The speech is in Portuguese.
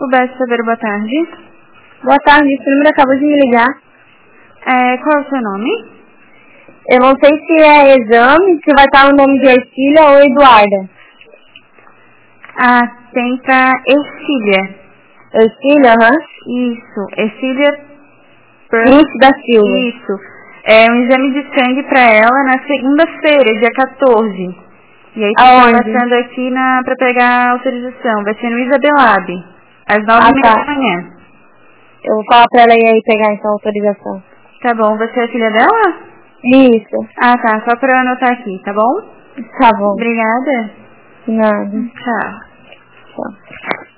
O Beto Saveiro, boa tarde. Boa tarde, esse número acabou de me ligar. Qual é o seu nome? Eu não sei se é exame, se vai estar o nome de Ercília ou Eduarda. Tem pra Ercília. Ercília, aham? Isso, Ercília da Silva. Isso. É um exame de sangue pra ela na segunda-feira, dia 14. E aí tá passando aqui pra pegar a autorização. Vai ser no Isabelab, às 9h30 da manhã. Eu vou falar pra ela ir aí pegar então a autorização. Tá bom, você é a filha dela? Isso. Tá, só pra eu anotar aqui, tá bom? Tá bom. Obrigada. Nada. Tchau. Tchau.